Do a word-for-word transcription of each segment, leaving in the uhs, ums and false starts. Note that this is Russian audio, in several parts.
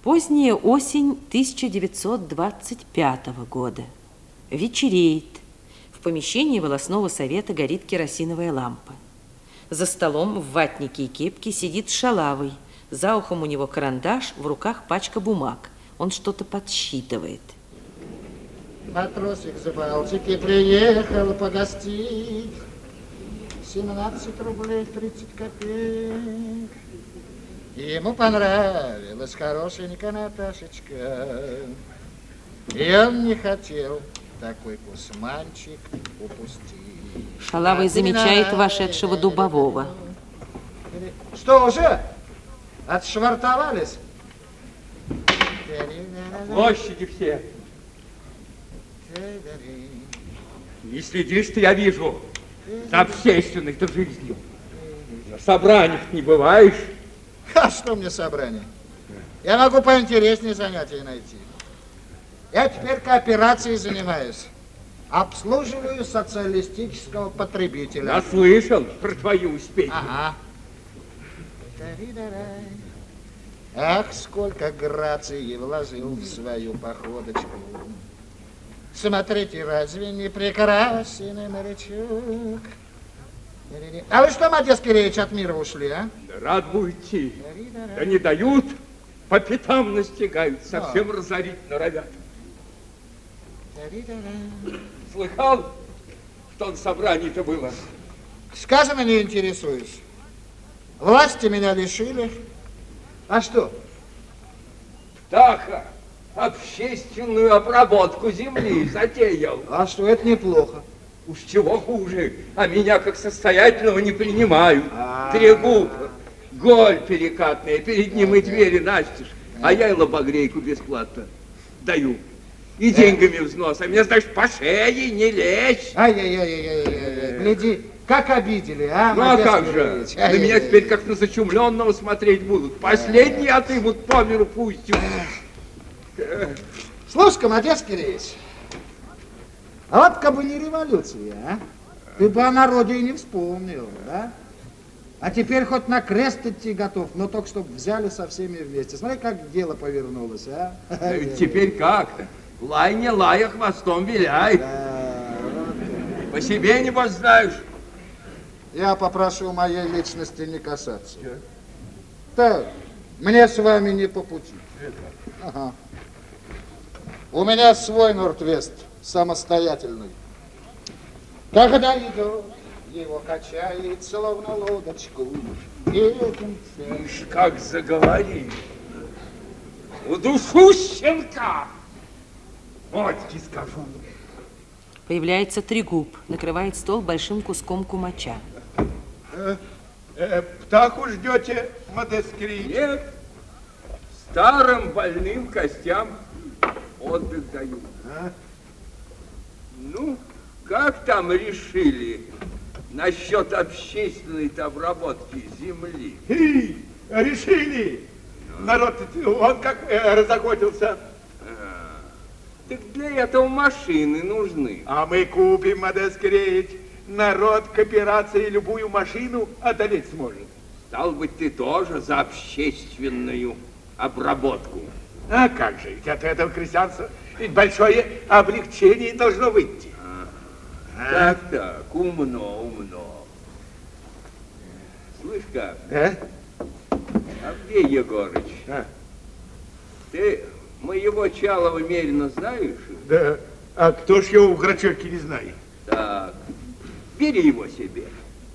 Поздняя осень тысяча девятьсот двадцать пятого года. Вечереет. В помещении волосного совета горит керосиновая лампа. За столом в ватнике и кепке сидит Шалавый. За ухом у него карандаш, в руках пачка бумаг. Он что-то подсчитывает. Матросик за Балтики приехал погостить. семнадцать рублей тридцать копеек. Ему понравилась хорошенькая Наташечка. И он не хотел такой кусманчик упустить. Шалавый замечает вошедшего Дубового. Что, уже? Отшвартовались? Площади все. Не следишь ты, я вижу, за общественной-то жизнью. На собраниях не бываешь. А что мне собрание? Я могу поинтереснее занятия найти. Я теперь кооперацией занимаюсь. Обслуживаю социалистического потребителя. Я слышал про твои успехи. Ага. Ах, сколько грации вложил в свою походочку. Смотрите, разве не прекрасен морячок? А вы что, Модест Киреевич, от мира ушли, а? Да рад бы уйти. Да не дают, по пятам настигают, совсем а. разорить норовят. Слыхал, что на собрании-то было? Сказано, не интересуюсь. Власти меня лишили. А что? Птаха общественную обработку земли затеял. А что, это неплохо. Уж чего хуже, а меня как состоятельного не принимают. А-а-а. Трегуб, голь перекатная, перед ним и двери настежь, а я и лобогрейку бесплатно даю. И деньгами взнос, а меня, знаешь, по шее не лезь. Ай-яй-яй-яй-яй, гляди, как обидели, а? Ну а как же, на меня теперь как на зачумленного смотреть будут. Последние отымут, по миру пустят. Слушай-ка, Модест Киреевич, а вот как бы не революция, а? Ты бы о народе и не вспомнил, да? А теперь хоть на крест идти готов, но только чтобы взяли со всеми вместе. Смотри, как дело повернулось, а? Да ведь теперь как-то. Лай не лая, хвостом виляй. Да, вот. По себе, небось, знаешь. Я попрошу моей личности не касаться. Так, мне с вами не по пути. Ага. У меня свой Норд-Вест, самостоятельный. Когда идет, его качает, словно лодочку. Ишь, как заговорил. Удушу щенка. Мотьки скажу. Появляется Трегуб, накрывает стол большим куском кумача. Э, э, птаху ждете, Модест Киреевич? Нет, старым больным костям отдых даю. А? Ну, как там решили насчет общественной-то обработки земли? И, решили. Ну. Народ, он как э, разохотился. А, так для этого машины нужны. А мы купим, Модест Киреевич. Народ кооперации любую машину одолеть сможет. Стал быть, ты тоже за общественную обработку. А как же, ведь от этого крестьянства ведь большое облегчение должно выйти. А, а? Так, так, умно, умно. Слышь-ка, а? Авдей Егорыч, а? ты моего Чалова Мерина знаешь? Да, а кто ж его в Грачевке не знает? Так, бери его себе.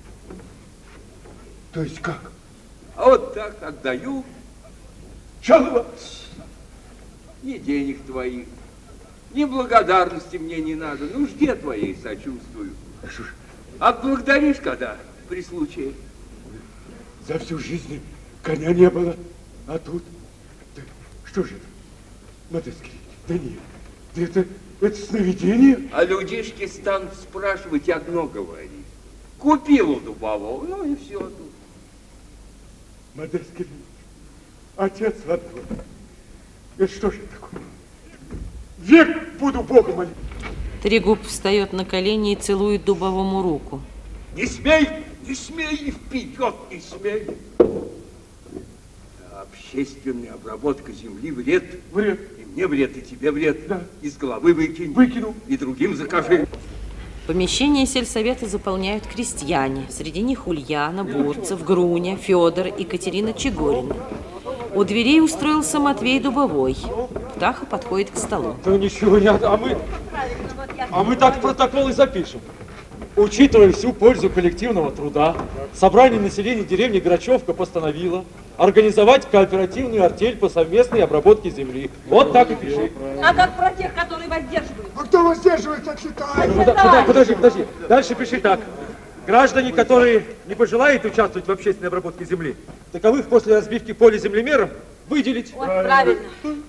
То есть как? А вот так отдаю. Чалова? Ни денег твоих, ни благодарности мне не надо. Нужде твоей сочувствую. А что ж? Отблагодаришь, когда при случае. За всю жизнь коня не было, а тут... Да, что же это? Модест Киреевич, да нет, да это, это сновидение. А людишки станут спрашивать, одно говори. Купил у Дубового, ну и все тут. Модест Киреевич, отец родной, это что же такое? Век буду Бога молить. Трегуб встает на колени и целует Дубовому руку. Не смей, не смей, и вперед не смей. Так, Общественная обработка земли вред. Вред. И мне вред, и тебе вред. Да. Из головы выкинь. Выкину. И другим закажи. Помещение сельсовета заполняют крестьяне. Среди них Ульяна, Бурцев, Груня, Федор и Катерина Чегорина. У дверей устроился Матвей Дубовой. Птаха подходит к столу. Да ничего не... А мы... А мы так протокол и запишем. Учитывая всю пользу коллективного труда, собрание населения деревни Грачевка постановило организовать кооперативную артель по совместной обработке земли. Вот так и пиши. А как про тех, которые воздерживают? А кто воздерживается, читай. Подожди, подожди, подожди. Дальше пиши так. Граждане, которые не пожелают участвовать в общественной обработке земли, таковых после разбивки поля землемером выделить. Вот правильно.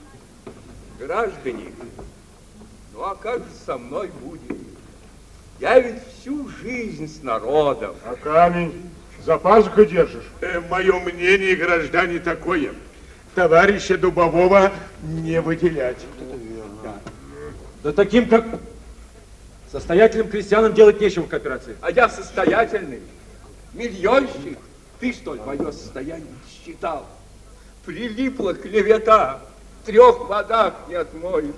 Граждане, ну а как же со мной будет? Я ведь всю жизнь с народом. А камень за пазухой держишь? Э, мое мнение, граждане, такое. Товарища Дубового не выделять. Да. Да таким, как состоятельным крестьянам делать нечего в кооперации. А я состоятельный, миллионщик. Ты, что ли, мое состояние считал? Прилипла клевета, в трех водах не отмоешь.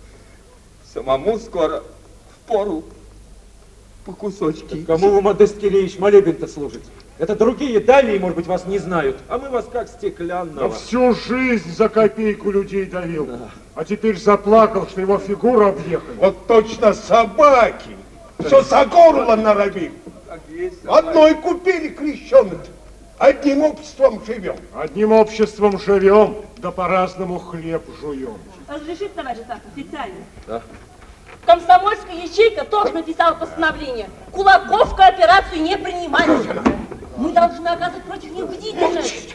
Самому скоро впору по кусочки. Кому вы, Модест Кириллович, молебен-то служите? Это другие дальние, может быть, вас не знают, а мы вас как стеклянного. Да всю жизнь за копейку людей давил. Да. А теперь заплакал, что его фигуру объехали. Вот точно собаки, что за горло норовим. Одной купили крещеных, одним обществом живем. Одним обществом живем, да по-разному хлеб жуем. Разрешите, товарищ Сахар, официально? Да. Комсомольская ячейка тоже написала постановление. Кулаков в кооперацию не принимать. Мы должны оказывать против них бдительность.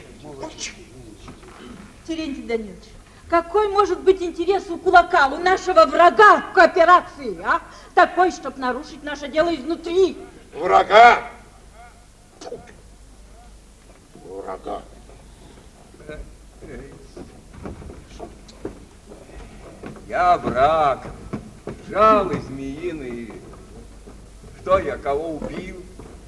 Терентий Данилович, какой может быть интерес у кулака, у нашего врага в кооперации, а? Такой, чтобы нарушить наше дело изнутри. Врага? Врага. Я враг, жалы змеиные. Что я, кого убил,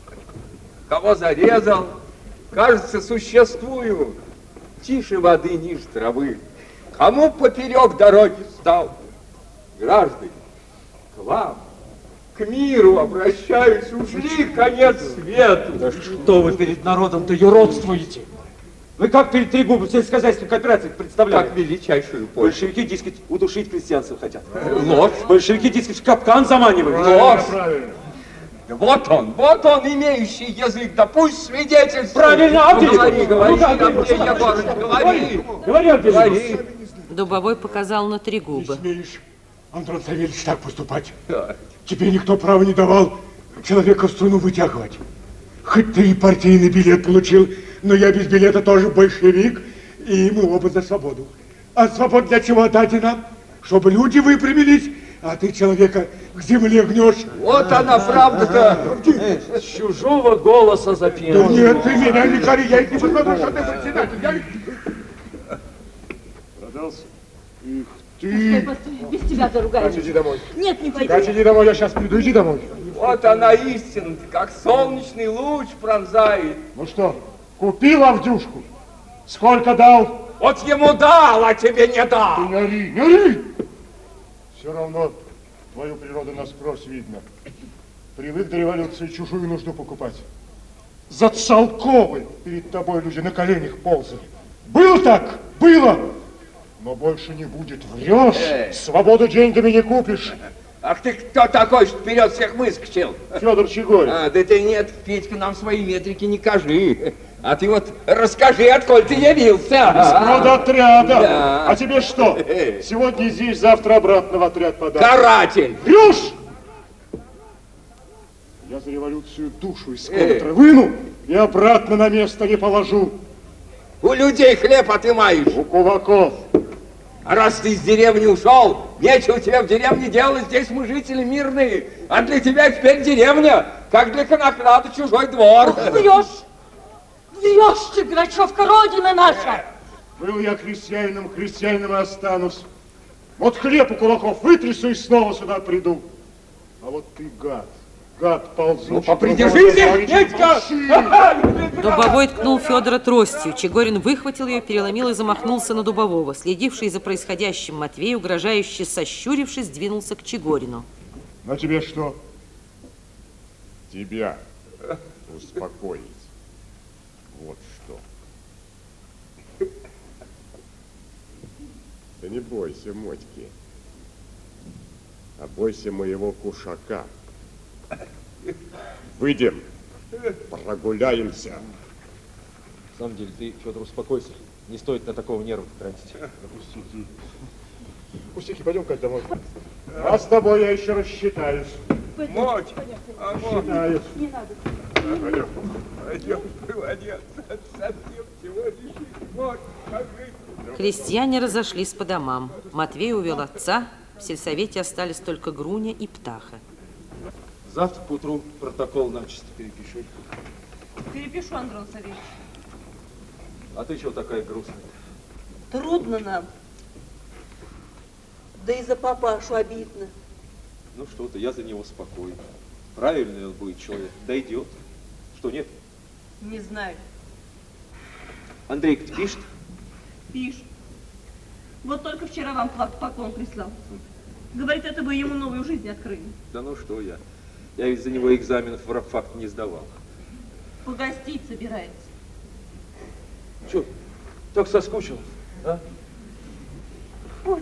кого зарезал? Кажется, существую. Тише воды, ниже травы. Кому поперек дороги стал? Граждане, к вам, к миру обращаюсь, ушли конец свету. Да что вы перед народом-то юродствуете? Вы как перед Трегубом сельскохозяйственной кооперации представляете? Как величайшую пользу. Большевики, дескать, удушить крестьянцев хотят. Ложь. Большевики, дескать, в капкан заманивают. Ложь. Правильно. Вот он, вот он, имеющий язык, да пусть свидетельствует. Правильно, ну, говори, говори, ну, да, Авдей Егорыч, говори. Говори, Авдей Говори. Дубовой показал на Трегуба. Не смеешь, Антон Савельевич, так поступать. Да. Тебе никто права не давал человека в струну вытягивать. Хоть ты и партийный билет получил, но я без билета тоже большевик, и мы оба за свободу. А свободу для чего дать нам? Чтобы люди выпрямились, а ты человека к земле гнешь. Вот она правда-то. С чужого голоса запел. Да нет, ты меня не кори, я не посмотрю, что ты председатель. Я... Продался? Их ты. Постой, постой, без тебя заругаюсь. Катя, иди домой. Нет, не пойду. Катя, иди домой, я сейчас приду, иди домой. Вот она истина, как солнечный луч пронзает. Ну что, купил Авдюшку? Сколько дал? Вот ему дал, а тебе не дал. Ты не ори, не ори! Все равно твою природу насквозь видно. Привык до революции чужую нужду покупать. За Цалковы перед тобой люди на коленях ползали. Было так? Было! Но больше не будет. Врешь, Эй. свободу деньгами не купишь. Ах ты кто такой, что вперед всех выскочил? Федор Чегорин. А, да ты нет, Петька, нам свои метрики не кажи. А ты вот расскажи, отколь ты явился. Из отряда. Да. А тебе что? Эй. Сегодня здесь, завтра обратно в отряд подать. Каратель. Врешь! Я за революцию душу из Эй. контра выну и обратно на место не положу. У людей хлеб отымаешь. У кулаков. А раз ты из деревни ушел, нечего тебе в деревне делать, здесь мы жители мирные. А для тебя теперь деревня, как для конокрада чужой двор. Врешь! Врешь ты, Грачевка, родина наша! Был я крестьянином, крестьянином и останусь. Вот хлеб у кулаков вытрясу и снова сюда приду. А вот ты, гад, Гад ползучий. Ну, попридержите, Петька! Дубовой ткнул Федора тростью. Чегорин выхватил ее, переломил и замахнулся на Дубового. Следивший за происходящим Матвей, угрожающе сощурившись, двинулся к Чегорину. На тебе что? Тебя успокоить. Вот что. Да не бойся, Мотьки, а бойся моего кушака. Выйдем, прогуляемся. На самом деле, ты, Федор, успокойся. Не стоит на такого нерва тратить. Пустяки. Пустяки, пойдем-ка домой. А с тобой я еще рассчитаюсь. Моть! А, Моть! Считаюсь. Не надо. Пойдем. Пойдем, молодец. Совсем всего лишить. Моть, скажи. Крестьяне разошлись по домам. Матвей увел отца. В сельсовете остались только Груня и Птаха. Завтра к утру протокол начисто перепишу. Перепишу, Андрей Савельевич. А ты чего такая грустная? Трудно нам. Да и за папашу обидно. Ну что ты, я за него спокоен. Правильный он будет человек, дойдет. Что, нет? Не знаю. Андрейка, ты пишет? Пишет. Вот только вчера вам поклон прислал. Говорит, это вы ему новую жизнь открыли. Да ну что я. Я ведь за него экзаменов в рабфакт не сдавал. Погостить собирается. Че, так соскучилась, а? Очень.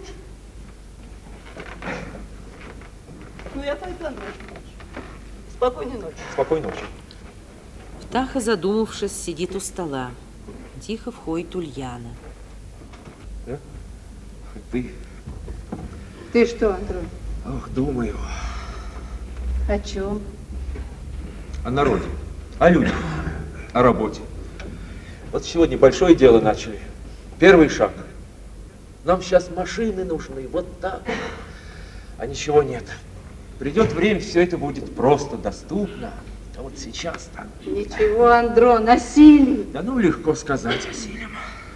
Ну, я пойду, Андрей Савельевич. Спокойной ночи. Спокойной ночи. Птаха, задумавшись, сидит у стола. Тихо входит Ульяна. Да? Ты? Ты что, Андрей? Ох, думаю. О чем? О народе, о людях, о работе. Вот сегодня большое дело начали. Первый шаг. Нам сейчас машины нужны, вот так. А ничего нет. Придет время, все это будет просто доступно. А вот сейчас-то... Ничего, Андрон, осилим. Да ну, легко сказать, осилим.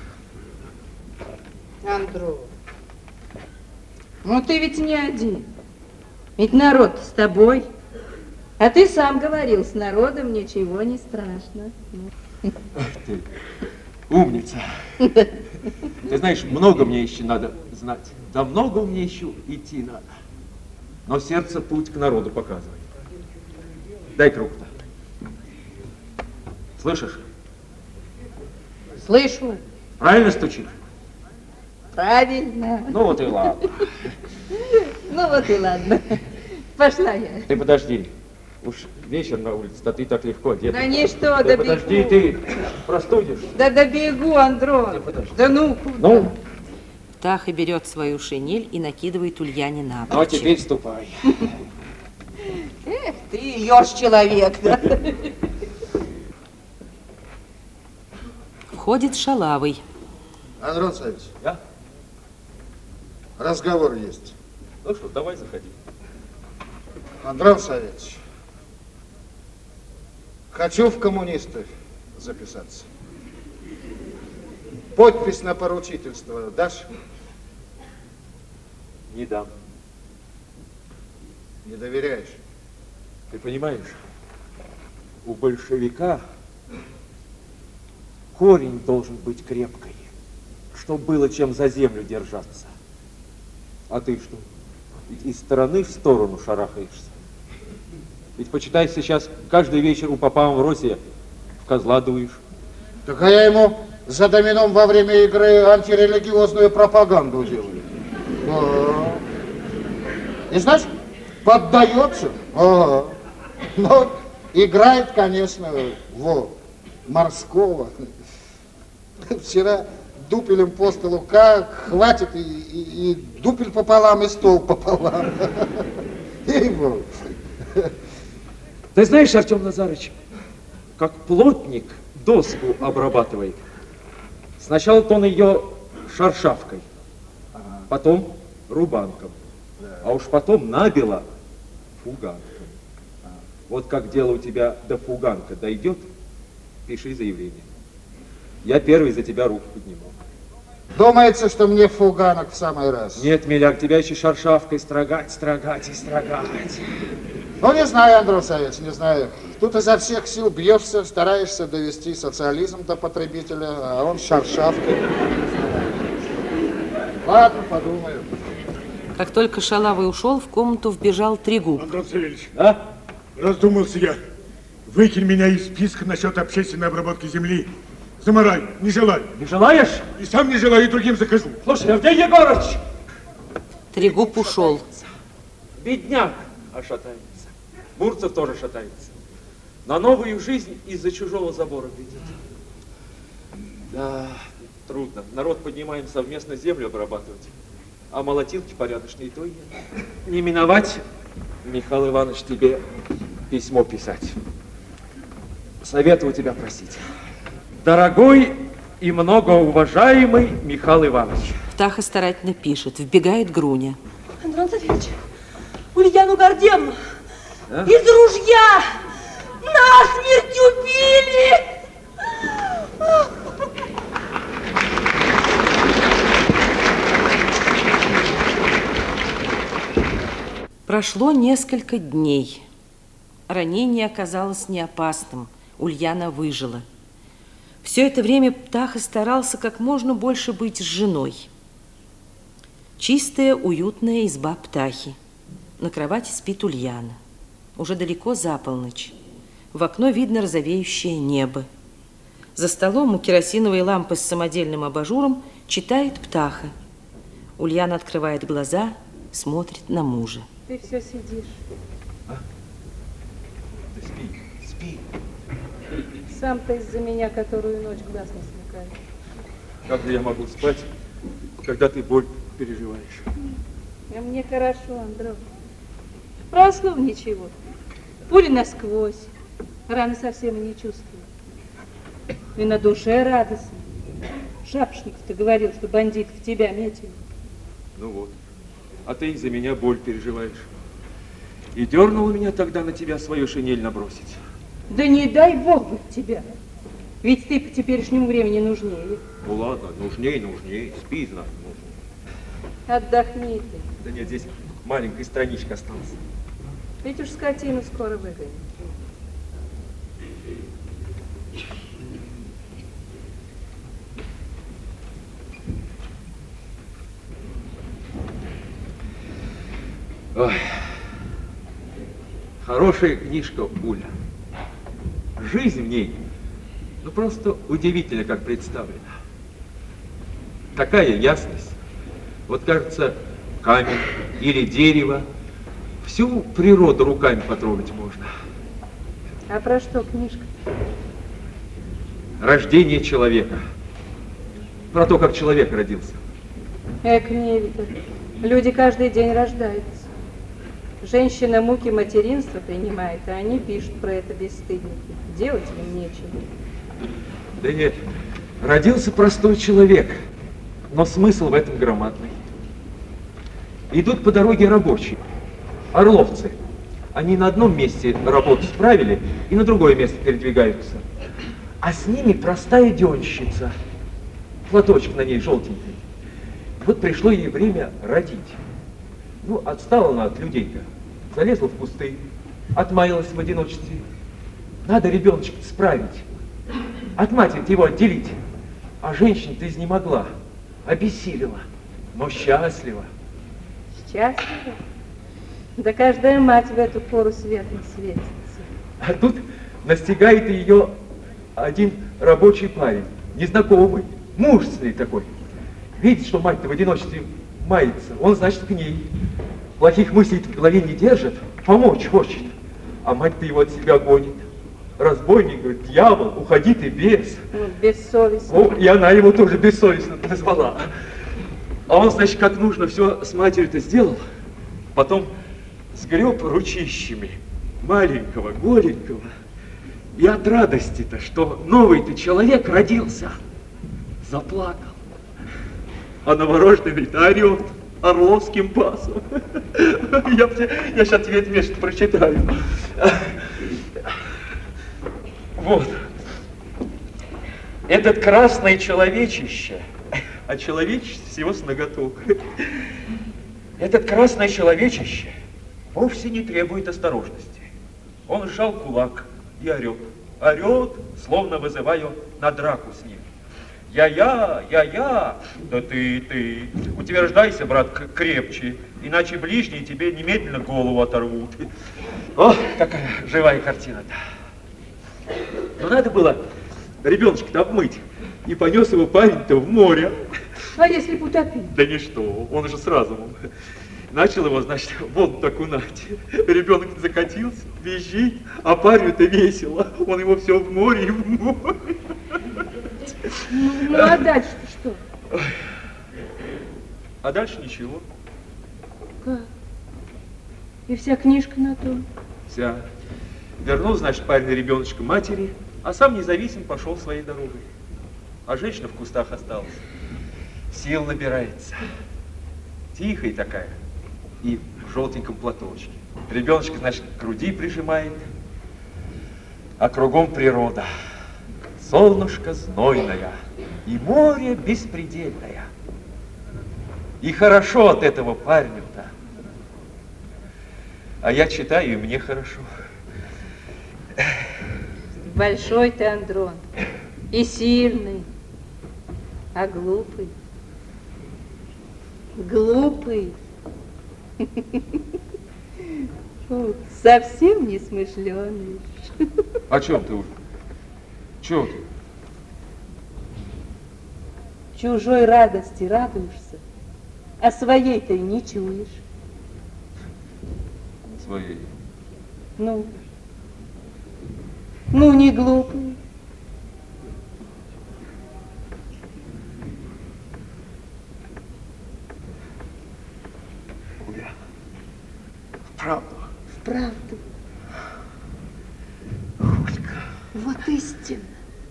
Андрон, ну ты ведь не один. Ведь народ с тобой. А ты сам говорил, с народом ничего не страшно. Ах ты, умница. Ты знаешь, много мне еще надо знать. Да много мне еще идти надо. Но сердце путь к народу показывает. Дай руку-то. Слышишь? Слышу. Правильно стучишь? Правильно. Ну вот и ладно. Ну вот и ладно. Пошла я. Ты подожди. Уж вечер на улице, а ты так легко одета. Да ничто, Ты добегу. подожди, ты простудишься. Да добегу, Андрон. Да ну куда? Ну, Птаха берет свою шинель и накидывает Ульяне на ну а плечи. теперь ступай. Эх ты, еж человек. Да? Входит Шалавый. Андрей Савельевич, Я? разговор есть. Ну что, давай заходи. Андрей Савельевич, хочу в коммунисты записаться. Подпись на поручительство дашь? Не дам. Не доверяешь? Ты понимаешь, у большевика корень должен быть крепкий, чтобы было чем за землю держаться. А ты что? Ведь из стороны в сторону шарахаешься. Ведь почитай, сейчас каждый вечер у папа в росе в козла дуешь. Так а я ему за домином во время игры антирелигиозную пропаганду делаю. Ага. И знаешь, поддается. Ага. Но играет, конечно, в морского. Вчера дупелем по столу, как хватит и, и, и дупель пополам, и стол пополам. И Ты знаешь, Артем Назарыч, как плотник доску обрабатывает. Сначала он ее шаршавкой, потом рубанком, а уж потом набело фуганком. Вот как дело у тебя до фуганка дойдет, пиши заявление. Я первый за тебя руку подниму. думается, что мне фуганок в самый раз. Нет, миляк, тебя еще шаршавкой строгать, строгать и строгать. Ну, не знаю, Андрей Савельевич, не знаю. Тут изо всех сил бьешься, стараешься довести социализм до потребителя, а он шаршавкой. Ладно, подумаю. Как только Шалавый ушел, в комнату вбежал Трегуб. Андрей Савельевич, А? раздумался я. Выкинь меня из списка насчет общественной обработки земли. Заморай, не желаю. Не желаешь? И сам не желаю, и другим закажу. Слушай, Авдей Егорыч! Трегуб ушел. Бедняк, а шатается. Бурцев тоже шатается. На новую жизнь из-за чужого забора глядит. Да, трудно. Народ поднимаем совместно землю обрабатывать. А молотилки порядочные то и нет. Не миновать, Михаил Иванович, тебе письмо писать. Советую тебя просить. Дорогой и многоуважаемый Михаил Иванович. Птаха старательно пишет. Вбегает Груня. Андрей Савельевич, Ульяну Гордеевну А? из ружья насмерть убили! Прошло несколько дней. Ранение оказалось не опасным. Ульяна выжила. Все это время Птаха старался как можно больше быть с женой. Чистая, уютная изба Птахи. На кровати спит Ульяна. Уже далеко за полночь. В окно видно розовеющее небо. За столом у керосиновой лампы с самодельным абажуром читает Птаха. Ульяна открывает глаза, смотрит на мужа. Ты все сидишь. А? Да спи, спи. Сам-то из-за меня которую ночь глаз не смыкаешь. Как же я могу спать, когда ты боль переживаешь? А мне хорошо, Андрей. Прослов ничего. Пули насквозь. Раны совсем не чувствую. И на душе радостно. Шапошников-то говорил, что бандитов в тебя метили. Ну вот. А ты из-за меня боль переживаешь. И дернула меня тогда на тебя свою шинель набросить. Да не дай Бог быть тебя. Ведь ты по теперешнему времени нужнее. Ну ладно, нужней, нужней. Спи, знать нужно. Отдохни ты. Да нет, здесь маленькая страничка осталась. Ведь уж скотину скоро выгонят. Ой. Хорошая книжка, Уля. Жизнь в ней, ну просто удивительно, как представлена. Такая ясность. Вот кажется, камень или дерево. Всю природу руками потрогать можно. А про что книжка? Рождение человека. Про то, как человек родился. Эк, не видно. Люди каждый день рождаются. Женщина муки материнства принимает, а они пишут про это бесстыдники. Делать им нечего. Да нет, родился простой человек, но смысл в этом громадный. Идут по дороге рабочие, орловцы. Они на одном месте работу справили и на другое место передвигаются. А с ними простая денщица, платочек на ней желтенький. Вот пришло ей время родить. Ну, отстала она от людей-то, залезла в кусты, отмаялась в одиночестве. Надо ребеночка справить, от матери его отделить. А женщина-то изнемогла, обессилила, но счастлива. Счастлива? Да каждая мать в эту пору светло светится. А тут настигает ее один рабочий парень, незнакомый, мужественный такой. Видит, что мать-то в одиночестве мается, он, значит, к ней. Плохих мыслей в голове не держит, помочь хочет. А мать-то его от себя гонит. Разбойник, говорит, дьявол, уходи ты, бес. Ну, бессовестно. О, и она его тоже бессовестно назвала. А он, значит, как нужно все с матерью-то сделал, потом сгреб ручищами маленького, голенького. И от радости-то, что новый-то человек родился, заплакал. А новорожденный-то орет орловским басом. Я, я сейчас тебе это место прочитаю. Вот. Этот красное человечище, а человечище всего с ноготок. Этот красное человечище вовсе не требует осторожности. Он сжал кулак и орет. Орет, словно вызываю на драку с ним. Я-я, я-я, да ты, ты, утверждайся, брат, крепче, иначе ближние тебе немедленно голову оторвут. О, какая живая картина-то. Но надо было ребеночка-то обмыть, и понес его парень-то в море. А если б утопил? Да ничто, он же с разумом. Начал его, значит, вон окунать. Ребенок закатился, визжит, а парню-то весело. Он его все в море и в море. Ну, ну а дальше-то что? Ой. А дальше ничего. Как? И вся книжка на то? Вся. Вернул, значит, парень ребеночка матери, а сам независим пошел своей дорогой. А женщина в кустах осталась. Сил набирается. Тихая такая. И в желтеньком платочке. Ребеночка, значит, к груди прижимает. А кругом природа. Солнышко знойное. И море беспредельное. И хорошо от этого парню-то. А я читаю, и мне хорошо. Большой ты, Андрон. И сильный. А глупый. Глупый. Фу, совсем не смышленый. О чем ты, Уль? Чего ты? Чужой радости радуешься, а своей-то и не чуешь. Своей? Ну? Ну, не глупый. Уля, вправду? Вправду. Улька. Вот истинно.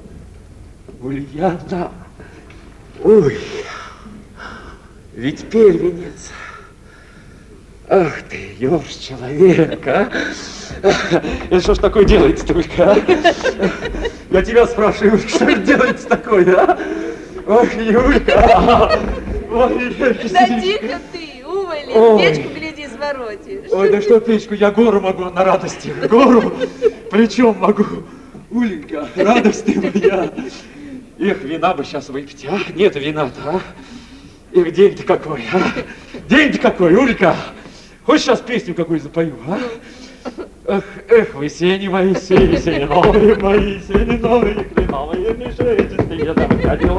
Ульяна. Ой, ведь первенец. Ах ты, ёрш человек, а? Это что ж такое делается только, а? Я тебя спрашиваю, что это делается такое, а? Ох, Юлька. Ой, да тихо ты, уволи, печку гляди, своротишь. Ой, да что печку, я гору могу на радости, гору плечом могу. Уленька, радость ты моя. Эх, вина бы сейчас выпить, а? Нет вина-то, а? Эх, день-то какой, а? День-то какой, Улька. Хочешь, сейчас песню какую запою, а? Эх, эх, вы сени мои, сени, сени новые мои, сени новые, хреновые, мешечистые, да, ходила,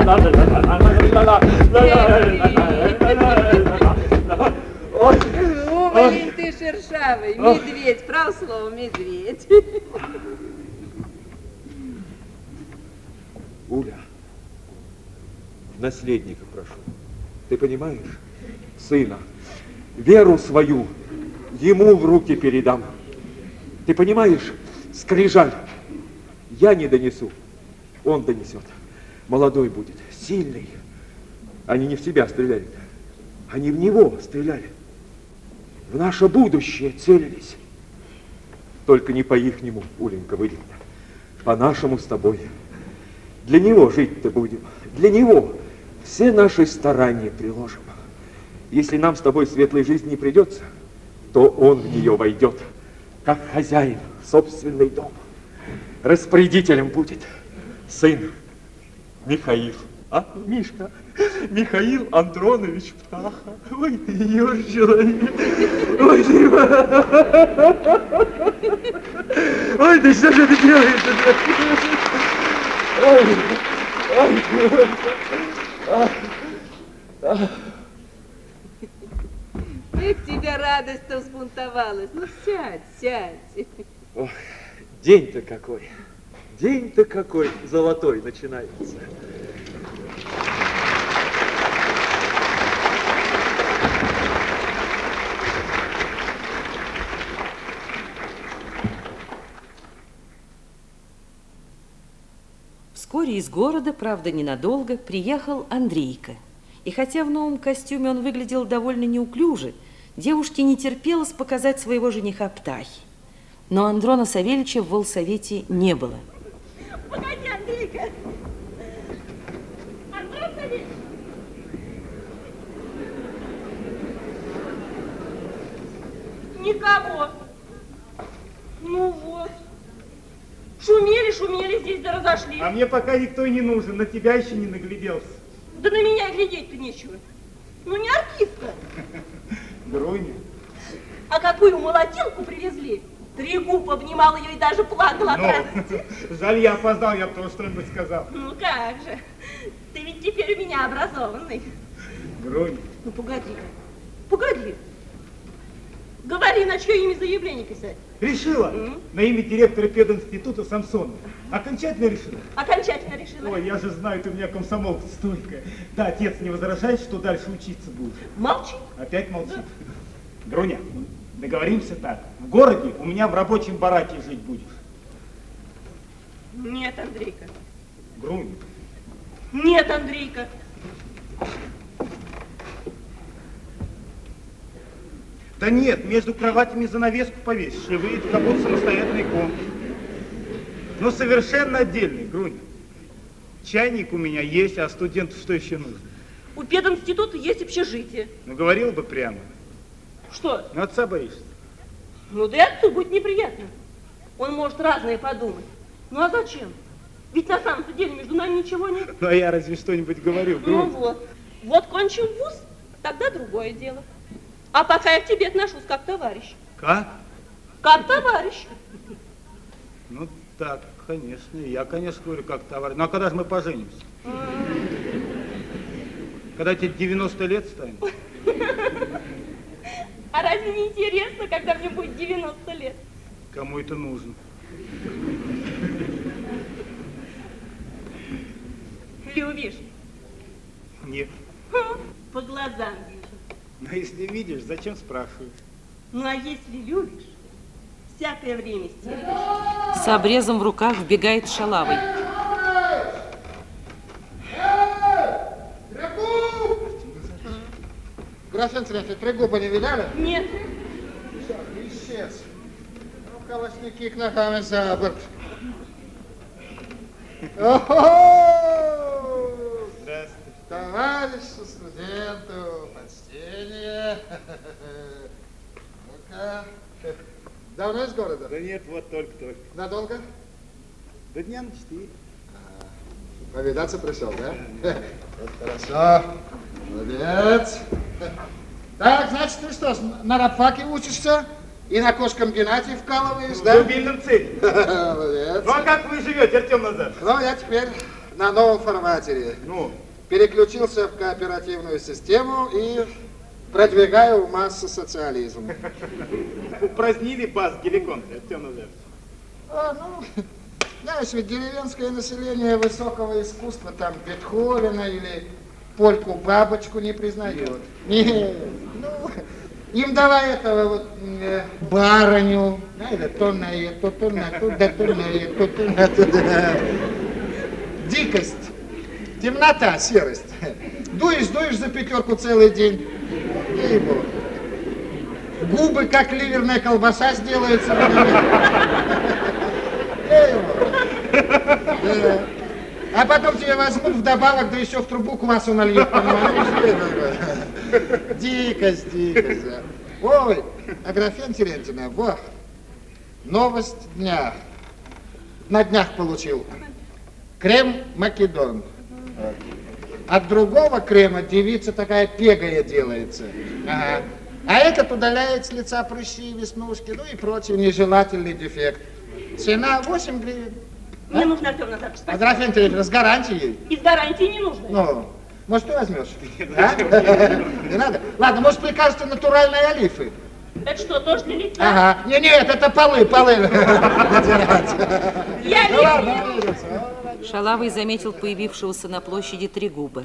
ой, уволень ты шершавый, медведь, право слово, медведь. Уля, наследника прошу, ты понимаешь, сына, веру свою ему в руки передам. Ты понимаешь, скрижаль, я не донесу, он донесет. Молодой будет, сильный. Они не в тебя стреляли, они в него стреляли. В наше будущее целились. Только не по-ихнему, Уленька, выйдет. По-нашему с тобой. Для него жить-то будем, для него все наши старания приложим. Если нам с тобой светлой жизни не придется, то он в нее войдет, как хозяин в собственный дом. Распорядителем будет сын Михаил. А, Мишка? Михаил Андронович Птаха. Ой, ты ее человек. Ой, ты... Ой, ты что же ты делаешь? Ой, ой, ой. Эх, тебя радость-то взбунтовалась. Ну, сядь, сядь. Ох, день-то какой. День-то какой золотой начинается. Вскоре из города, правда ненадолго, приехал Андрейка. И хотя в новом костюме он выглядел довольно неуклюже, девушке не терпелось показать своего жениха Птахи. Но Андрона Савельича в волсовете не было. Погоди, Андрейка! Андрон Савельич! Никак кого? Ну вот. Шумели, шумели здесь, да разошли. А мне пока никто и не нужен, на тебя еще не нагляделся. Да на меня глядеть-то нечего. Ну не артистка. Груня. А какую молотилку привезли? Трегуб обнимал ее и даже плакал от Ну, радости. жаль, я опоздал, я бы тоже что-нибудь сказал. Ну как же. Ты ведь теперь у меня образованный. Груня. Ну погоди. Погоди. Говори, на чье имя заявление писать. Решила? М? На имя директора пединститута Самсонова. Окончательно решила? Окончательно решила. Ой, я же знаю, ты у меня комсомолка столько. Да, отец не возражает, что дальше учиться будешь? Молчи. Опять молчит. Да. Груня, договоримся так. В городе у меня в рабочем бараке жить будешь. Нет, Андрейка. Груня. Нет, Андрейка. Да нет, между кроватями занавеску повесишь и выйдет как будто самостоятельный комнат. Но совершенно отдельный, Груня. Чайник у меня есть, а студенту что еще нужно? У пединститута есть общежитие. Ну, говорил бы прямо. Что? Ну, отца боишься. Ну, да и отцу будет неприятно. Он может разное подумать. Ну, а зачем? Ведь на самом-то деле между нами ничего нет. Ну, а я разве что-нибудь говорю, Груня? Ну, вот. Вот кончим вуз, тогда другое дело. А пока я к тебе отношусь как товарищ. Как? Как товарищ. Ну, так, конечно. Я, конечно, говорю, как товарищ. Ну, а когда же мы поженимся? Когда тебе девяносто лет станет? А разве не интересно, когда мне будет девяносто лет? Кому это нужно? Любишь? Нет. Ха, по глазам вижу. Но если видишь, зачем спрашиваешь? Ну, а если любишь, всякое время стерпишь. С обрезом в руках вбегает Шалавый. Графин Царевич, Трегуба не видали? Нет. Все, исчез. Ну, колосники к ногами за борт. Здравствуйте. Товарищу студенту, почтение. Ну-ка. Давно из города? Да нет, вот только-только. Надолго? Да дня на четыре. Повидаться пришел, да? Хорошо. Молодец. Так, значит, ты что, на рабфаке учишься и на кошкомбинате вкалываешь, да? В дубильном цехе. Молодец. Ну, а как вы живете, Артем Назарович? Ну, я теперь на новом форматере. Ну? Переключился в кооперативную систему и продвигаю в массы социализм. Упразднили баз Геликон, Артем Назарович. А, ну, знаешь, ведь деревенское население высокого искусства, там, Бетховена или польку-бабочку не признает. Нет, ну, им давай этого вот э, барыню, да, или то на это, то на туда, то на это, то на туда. Дикость, темнота, серость. Дуешь, дуешь за пятерку целый день. Ей-богу. Губы, как ливерная колбаса, сделаются. Да. А потом тебе возьмут вдобавок, да еще в трубу квасу нальют, понимаешь? Дикость, дикость. Да. Ой, Аграфена Терентьевна, во, новость дня. На днях получил. Крем Македон. От другого крема девица такая пегая делается. Ага. А этот удаляет с лица прыщи, веснушки, ну и прочий нежелательный дефект. Цена восемь гривен. Не нужно, Артем Назарович, спасибо. Аграфена Терентьевна, с гарантией. И с гарантией не нужно. Ну, может, ты возьмешь? А? Не надо? Ладно, может, прикажете натуральные олифы? Это что, тоже для лица? Ага. Не, нет, это полы, полы. Я Ну ладно, Шалавый заметил появившегося на площади Трегуба.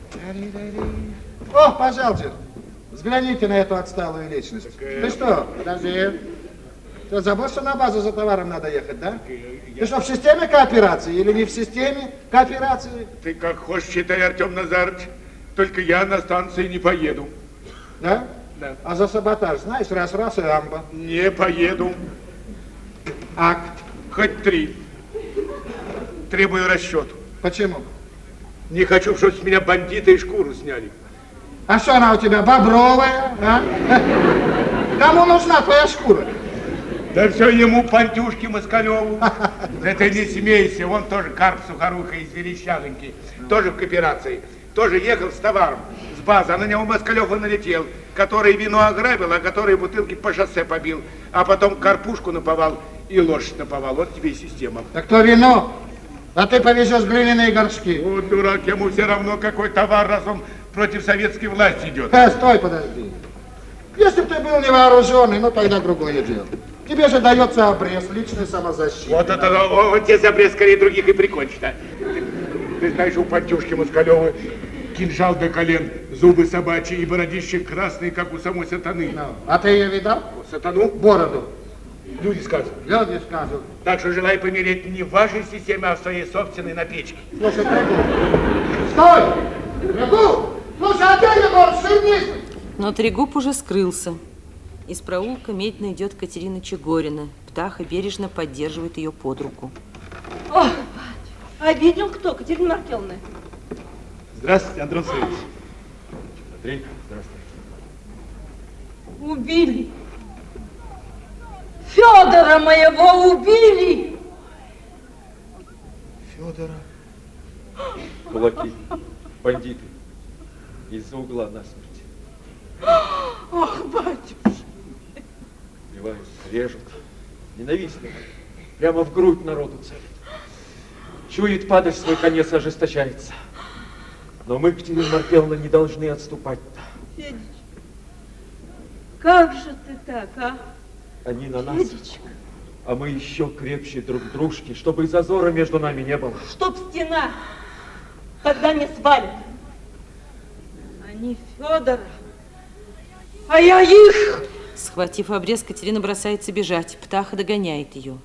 О, пожалуйста, взгляните на эту отсталую личность. Ты что, подожди. Ты забыл, что на базу за товаром надо ехать, да? Ты что, в системе кооперации или не в системе кооперации? Ты как хочешь считай, Артем Назарович, только я на станции не поеду. Да? Да. А за саботаж, знаешь, раз-раз и амба. Не поеду. Акт. Хоть три. Требую расчет. Почему? Не хочу, чтобы с меня бандиты и шкуру сняли. А что она у тебя, бобровая, а? Кому нужна твоя шкура? Да все ему, Пантюшке Москалеву. Да ты не смейся, он тоже Карп Сухоруха из Верещагоньки, тоже в кооперации. Тоже ехал с товаром с базы, а на него Москалев и налетел, который вино ограбил, а который бутылки по шоссе побил, а потом карпушку наповал и лошадь наповал. Вот тебе и система. Так то вино, а ты повезешь глиняные горшки. Вот дурак, ему все равно какой товар, раз он против советской власти идет. Э, стой, подожди. Если бы ты был невооруженный, ну тогда другое дело. Тебе же дается обрез личной защиты. Вот это, он тебе обрез скорее других и прикончит. А? Ты, ты знаешь, у Пантюшки Москалева кинжал до колен, зубы собачьи и бородище красные, как у самой сатаны. No. А ты ее видал? Сатану? Бороду. Люди скажут. Люди скажут. Так что желаю помереть не в вашей системе, а в своей собственной на печке. Слушай, Трегу. Стой! Трегу! Слушай, а где Егор? Шевнись! Но Трегуб уже скрылся. Из проулка медленно идет Катерина Чегорина. Птаха бережно поддерживает ее под руку. Ох, а видел кто, Катерина Маркеловна? Здравствуйте, Андрей Васильевич. Андрей, здравствуй. Убили. Федора моего убили. Федора. Кулаки, бандиты. Из-за угла насмерть. Ох, батюшка. Убивают, режут. Ненавистно. Прямо в грудь народу целят. Чует, падать свой конец ожесточается. Но мы, Катерина Маркеловна, не должны отступать-то. Федечка, как же ты так, а? Они на нас, Федечка. а мы еще крепче друг дружки, чтобы и зазора между нами не было. Чтоб стена, когда не свалит. Они Федора, а я их. Схватив обрез, Катерина бросается бежать. Птаха догоняет ее.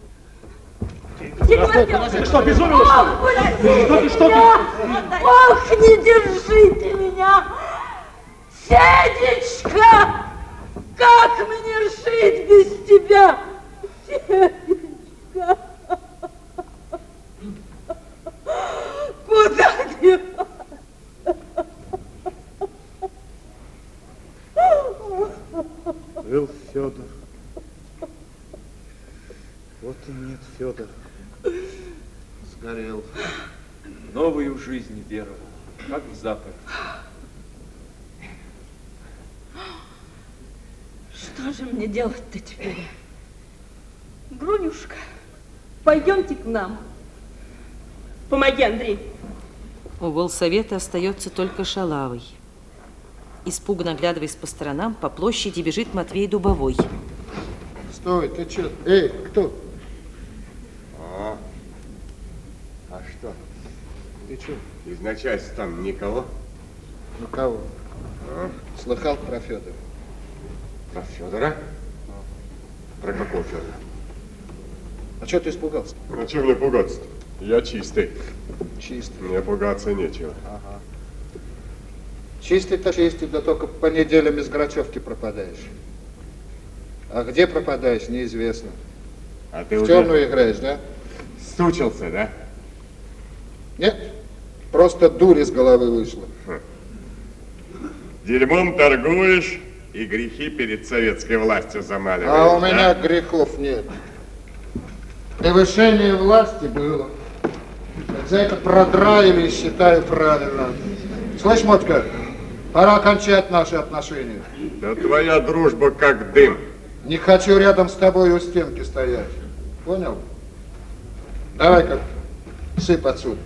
Ты что, безумила, что ли? Что ты, что ты? Ох, не держите меня! Федечка! Как мне жить без тебя? Федечка! Куда ты? Был Федор. Вот и нет Федора. Сгорел. Новую жизнь веровал, как в заповедь. Что же мне делать-то теперь? Грунюшка, пойдемте к нам. Помоги, Андрей. У волсовета остается только Шалавый. Испуганно оглядываясь по сторонам, по площади бежит Матвей Дубовой. Стой, ты что? Эй, кто? А, а что? Ты что? Из начальства там никого? Ну кого? А? Слыхал про Федора? Про Федора? Про какого Федора? А что ты испугался? А чего мне пугаться-то? Я чистый. Чистый. Мне пугаться нечего. Ага. Чистый-то чистый, да только по неделям из Грачевки пропадаешь. А где пропадаешь, неизвестно. А ты в уже темную играешь, да? стучился, да? Нет, просто дурь из головы вышла. Хм. Дерьмом торгуешь и грехи перед советской властью замаливаешь. А у да? меня грехов нет. Превышение власти было. За это продраили, считаю правильно. Слышь, Мотька, пора кончать наши отношения. Да твоя дружба как дым. Не хочу рядом с тобой у стенки стоять. Понял? Давай-ка, сыпь отсюда.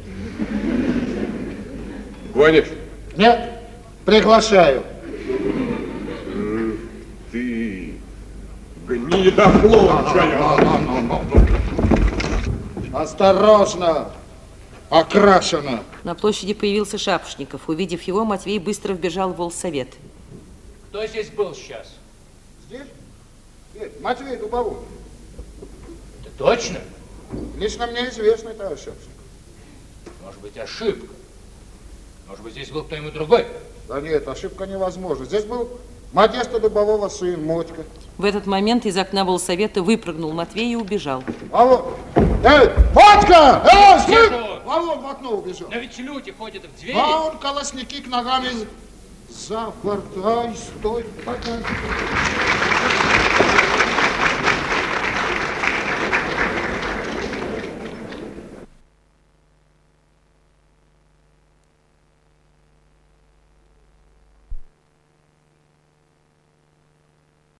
Гонишь? Нет, приглашаю. Ты гнида плотная. Осторожно, окрашено. На площади появился Шапошников. Увидев его, Матвей быстро вбежал в волсовет. Кто здесь был сейчас? Здесь? Здесь, Матвей Дубовой. Это точно? Лично мне известный, товарищ Шапошников. Может быть, ошибка. Может быть, здесь был кто-нибудь другой? Да нет, ошибка невозможна. Здесь был Модеста Дубового сын, Мотька. В этот момент из окна волсовета выпрыгнул Матвей и убежал. Алло! Эй, Мотька! Эй, стой! А он в окно убежал. Но ведь люди ходят в двери. А он колосники к ногам из... Завортай, стой, пока.